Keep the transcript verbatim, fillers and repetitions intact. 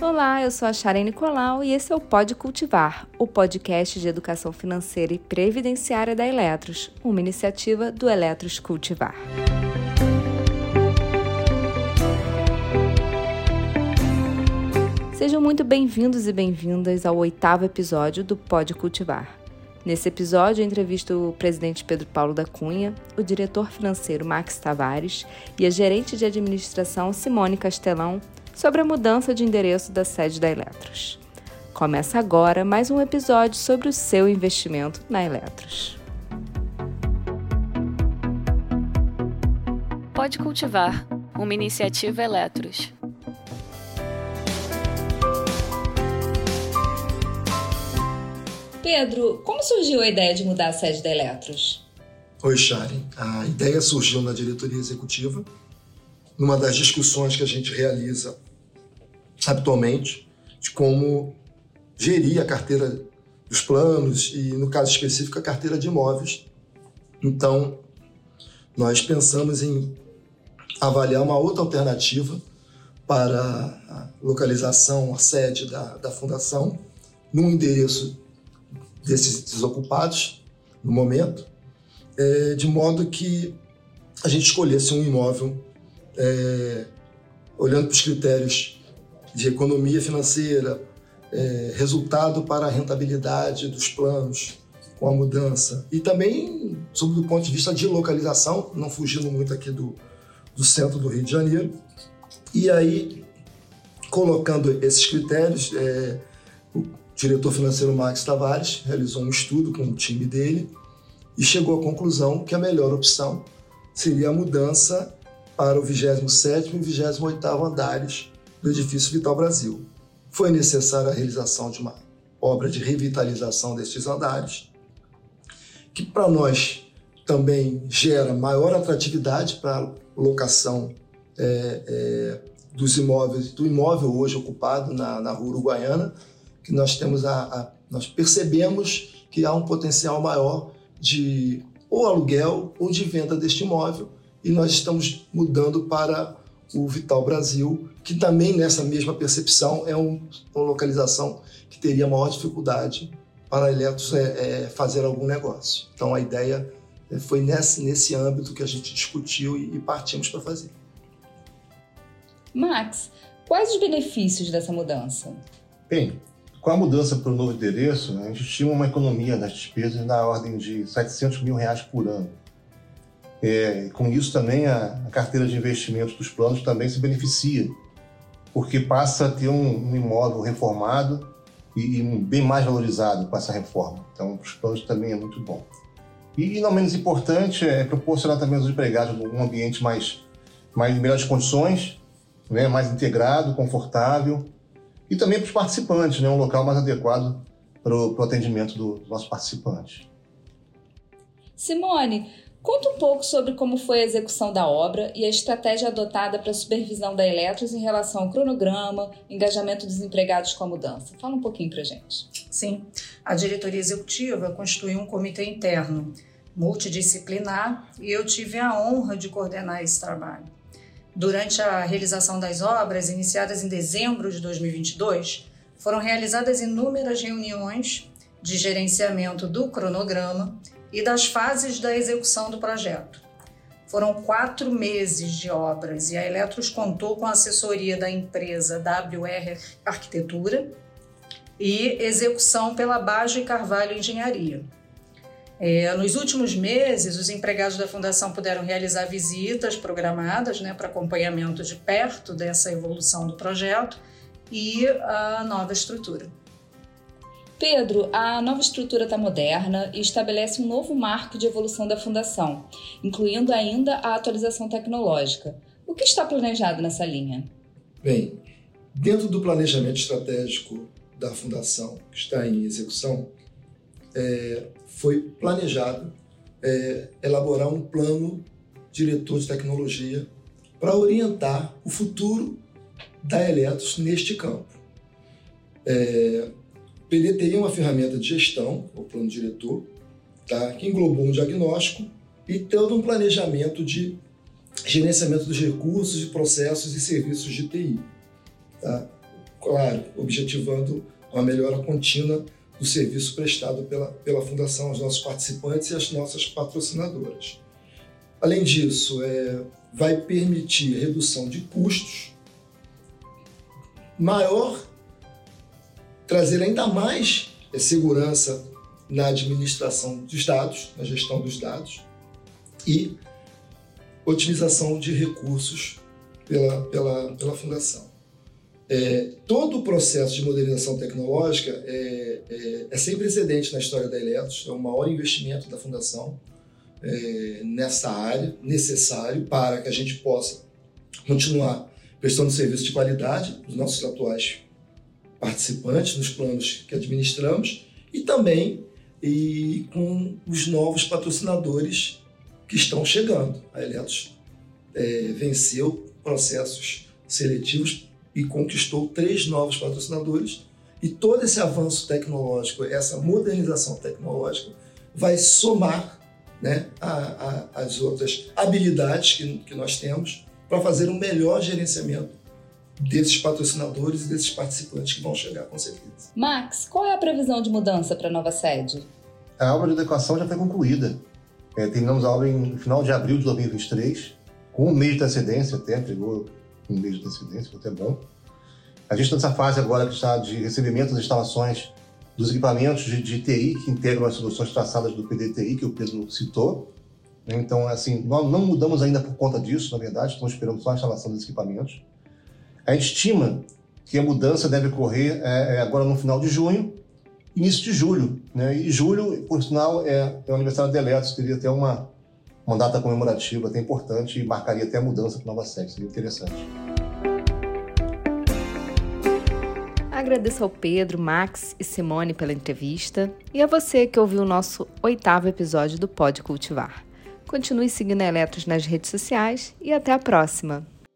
Olá, eu sou a Sharon Nicolau e esse é o Pode Cultivar, o podcast de educação financeira e previdenciária da Eletros, uma iniciativa do Eletros Cultivar. Sejam muito bem-vindos e bem-vindas ao oitavo episódio do Pode Cultivar. Nesse episódio, eu entrevisto o presidente Pedro Paulo da Cunha, o diretor financeiro Max Tavares e a gerente de administração Simone Castelão sobre a mudança de endereço da sede da Eletros. Começa agora mais um episódio sobre o seu investimento na Eletros. Pode Cultivar, uma iniciativa Eletros. Pedro, como surgiu a ideia de mudar a sede da Eletros? Oi, Sharon. A ideia surgiu na diretoria executiva, numa das discussões que a gente realiza habitualmente, de como gerir a carteira dos planos e, no caso específico, a carteira de imóveis. Então, nós pensamos em avaliar uma outra alternativa para a localização, a sede da, da fundação, num endereço desses desocupados, no momento, é, de modo que a gente escolhesse um imóvel é, olhando para os critérios de economia financeira, é, resultado para a rentabilidade dos planos com a mudança, e também sob o ponto de vista de localização, não fugindo muito aqui do, do centro do Rio de Janeiro. E aí, colocando esses critérios, é, o diretor financeiro Max Tavares realizou um estudo com o time dele e chegou à conclusão que a melhor opção seria a mudança para o vigésimo sétimo e vigésimo oitavo andares do edifício Vital Brasil. Foi necessária a realização de uma obra de revitalização destes andares, que para nós também gera maior atratividade para a locação é, é, dos imóveis, do imóvel hoje ocupado na, na rua uruguaiana, que nós temos a, a, nós percebemos que há um potencial maior de ou aluguel ou de venda deste imóvel, e nós estamos mudando para o Vital Brasil, que também nessa mesma percepção é um, uma localização que teria maior dificuldade para a Eletros é, é, fazer algum negócio. Então a ideia foi nesse, nesse âmbito que a gente discutiu e, e partimos para fazer. Max, quais os benefícios dessa mudança? Bem, com a mudança para o novo endereço, a gente estima uma economia das despesas na ordem de setecentos mil reais por ano. É, com isso também a, a carteira de investimentos dos planos também se beneficia, porque passa a ter um, um imóvel reformado e, e um, bem mais valorizado com essa reforma. Então, para os planos também é muito bom. E, e não menos importante, é proporcionar também aos empregados um ambiente mais, mais em melhores condições, né, mais integrado, confortável, e também para os participantes, né, um local mais adequado para o atendimento do, dos nossos participantes. Simone, conta um pouco sobre como foi a execução da obra e a estratégia adotada para a supervisão da Eletros em relação ao cronograma, engajamento dos empregados com a mudança. Fala um pouquinho para a gente. Sim, a diretoria executiva constituiu um comitê interno multidisciplinar e eu tive a honra de coordenar esse trabalho. Durante a realização das obras, iniciadas em dezembro de dois mil e vinte e dois, foram realizadas inúmeras reuniões de gerenciamento do cronograma e das fases da execução do projeto. Foram quatro meses de obras e a Eletros contou com a assessoria da empresa W R Arquitetura e execução pela Baggio e Carvalho Engenharia. É, nos últimos meses, os empregados da Fundação puderam realizar visitas programadas, né, para acompanhamento de perto dessa evolução do projeto e a nova estrutura. Pedro, a nova estrutura está moderna e estabelece um novo marco de evolução da Fundação, incluindo ainda a atualização tecnológica. O que está planejado nessa linha? Bem, dentro do planejamento estratégico da Fundação, que está em execução, é, foi planejado é, elaborar um plano diretor de tecnologia para orientar o futuro da Eletros neste campo. É, P D T I é uma ferramenta de gestão, o plano diretor, tá, que englobou um diagnóstico e todo um planejamento de gerenciamento dos recursos, de processos e serviços de T I. Tá? claro, objetivando uma melhora contínua do serviço prestado pela, pela Fundação aos nossos participantes e às nossas patrocinadoras. Além disso, é, vai permitir redução de custos, maior, trazer ainda mais é, segurança na administração dos dados, na gestão dos dados e otimização de recursos pela, pela, pela Fundação. É, todo o processo de modernização tecnológica é, é, é sem precedente na história da Eletros, é o maior investimento da Fundação é, nessa área, necessário para que a gente possa continuar prestando serviço de qualidade dos nossos atuais participantes nos planos que administramos e também e com os novos patrocinadores que estão chegando. A Eletros é, venceu processos seletivos e conquistou três novos patrocinadores e todo esse avanço tecnológico, essa modernização tecnológica vai somar, né, a, a, as outras habilidades que, que nós temos para fazer um melhor gerenciamento desses patrocinadores e desses participantes que vão chegar com certeza. Max, qual é a previsão de mudança para a nova sede? A obra de adequação já foi concluída. É, terminamos a obra em, no final de abril de dois mil e vinte e três, com um mês de antecedência, até pegou um mês de antecedência, foi até bom. A gente está nessa fase agora que está de recebimento das instalações dos equipamentos de, de T I que integram as soluções traçadas do P D T I, que o Pedro citou. Então, assim, nós não mudamos ainda por conta disso, na verdade, estamos esperando só a instalação dos equipamentos. A gente estima que a mudança deve ocorrer é, agora no final de junho, início de julho, né? E julho, por sinal, é, é o aniversário da Eletros, teria até uma, uma data comemorativa até importante e marcaria até a mudança para a nova sede, seria interessante. Agradeço ao Pedro, Max e Simone pela entrevista e a você que ouviu o nosso oitavo episódio do Pode Cultivar. Continue seguindo a Eletros nas redes sociais e até a próxima!